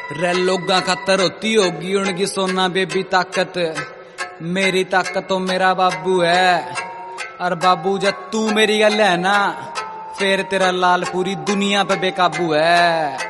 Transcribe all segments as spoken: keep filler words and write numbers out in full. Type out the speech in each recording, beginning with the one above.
रे लोगा खातर होती होगी उनकी सोना बेबी ताकत, मेरी ताकत तो मेरा बाबू है। और बाबू जब तू मेरी गल है ना, फिर तेरा लाल पूरी दुनिया पे बेकाबू है।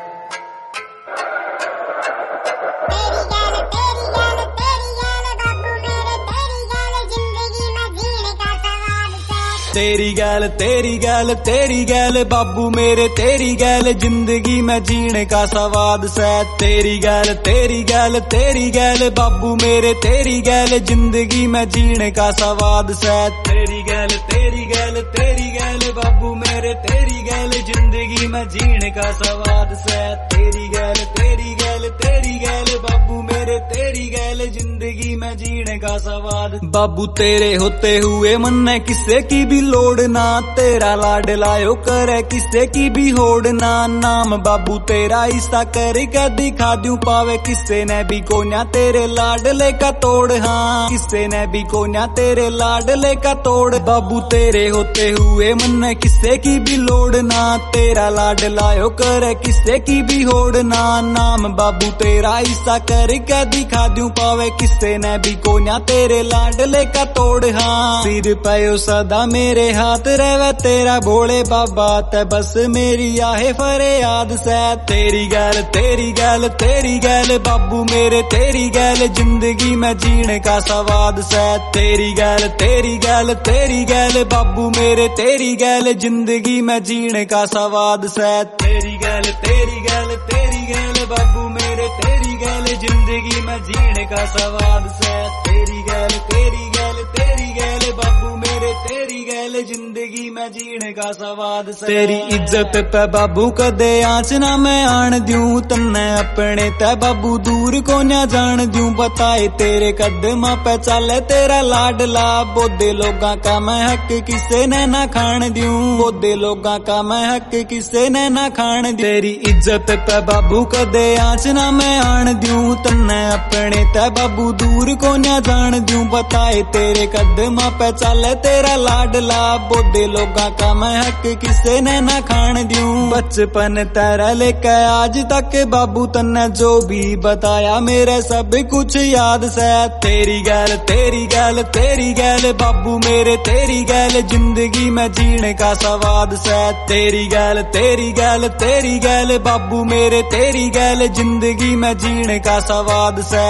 तेरी गैल तेरी गैल तेरी गैल बाबू मेरे, तेरी गैल जिंदगी में जीने का स्वाद से। तेरी गैल तेरी गैल तेरी गैल बाबू मेरे, तेरी गैल जिंदगी में जीने का स्वाद से। तेरी गैल तेरी गैल तेरी गैल बाबू मेरे, तेरी गैल जिंदगी में जीने का स्वाद से। तेरी गैल तेरी गैल तेरी गैल बाबू मेरे, तेरी गैल जिंदगी में जीने का स्वाद। बाबू तेरे होते हुए मन ने किसी की भी लोड़ ना, तेरा लाड लायो करे किसे की भी होड़ ना। नाम बाबू तेरा ईसा करके दिखा दूं, पावे किसे ने भी कोन्या तेरे लाडले का तोड़। हाँ किसे ने भी कोन्या तेरे लाडले का तोड़। बाबू तेरे होते हुए मन ने किसे की भी लोड़ ना, तेरा लाड लायो करे किसे की भी होड़ ना। नाम बाबू तेरा ईसा करके दिखा दूं, पावे किसे ने भी कोन्या तेरे लाडले का तोड़। हाँ सिर पे सदा मेरे हाथ रहवे तेरा भोले बाबा, ते बस मेरी आहे फरियाद से। तेरी गैल तेरी गैल तेरी गैल बाबू मेरे, तेरी गैल जिंदगी में जीने का स्वाद से। तेरी गैल तेरी गैल तेरी गैल बाबू मेरे, तेरी गैल जिंदगी में जीने का स्वाद से। तेरी गैल तेरी गैल तेरी गैल बाबू मेरे, तेरी गैल जिंदगी में जीने का स्वाद से। तेरी गैल तेरी गैल तेरी गैल बाबू मेरे, तेरी गैल जिंदगी में जीने का स्वाद से। तेरी इज्जत पे बाबू कदे आंच ना मैं आन दूं, तन्ने अपने ते बाबू दूर को ना जान दूं। बताए तेरे कदम पे चले तेरा लाडला, बोदे लोगा का मैं हक किसे ने ना खान दूं। बोदे लोगा का मैं हक किसे ने ना खान दूं। तेरी इज्जत पे बाबू कदे आंच ना मैं आन दूं, तन्ने अपने ते बाबू दूर को ना जान दूं। बताए तेरे कदम पे चले तेरा लाडला, बोदे लोगा का मैं हक किसे ने ना खान दूं। बचपन तेरा लेके आज तक बाबू तन्ने जो भी बताया मेरे सब कुछ याद से। तेरी गैल तेरी गैल तेरी गैल बाबू मेरे, तेरी गैल जिंदगी में जीने का स्वाद से। तेरी गैल तेरी गैल तेरी गैल बाबू मेरे, तेरी गैल जिंदगी में जीने का स्वाद से।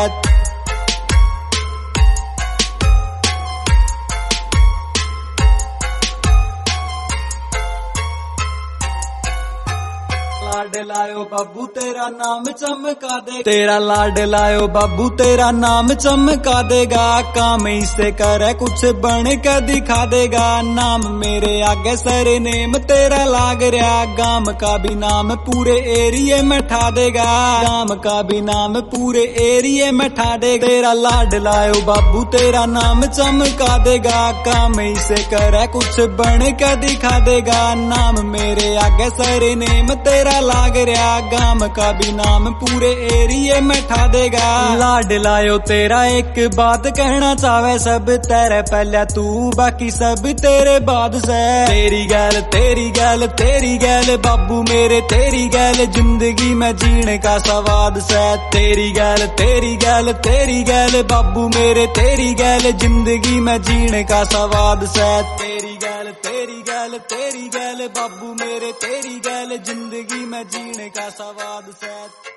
लाड लायो बाबू तेरा नाम चमका दे, तेरा लाड लायो बाबू तेरा नाम चमका देगा। काम इसे करे कुछ बन के दिखा देगा, नाम मेरे आगे सरे नेम तेरा लाग रहा। गांव का भी नाम पूरे एरिए में ठा देगा, गांव का भी नाम पूरे एरिए में ठा देगा। तेरा लाड लायो बाबू तेरा नाम चमका देगा, काम इसे करे कुछ बन के दिखा देगा। नाम मेरे आगे सरे नेम तेरा लाग रहा, गांव का भी नाम पूरे एरिए में ठा देगा। लाड लायो तेरा एक बात कहना चाहे सब, तेरे पहले तू बाकी सब तेरे बाद से। तेरी गैल तेरी गैल तेरी गैल बाबू मेरे, तेरी गैल जिंदगी में जीने का स्वाद से। तेरी गैल तेरी गैल तेरी गैल बाबू मेरे, तेरी गैल जिंदगी में जीने का स्वाद से। तेरी गैल तेरी गैल तेरी गैल बाबू मेरे, तेरी गैल जिंदगी में जीने का स्वाद से।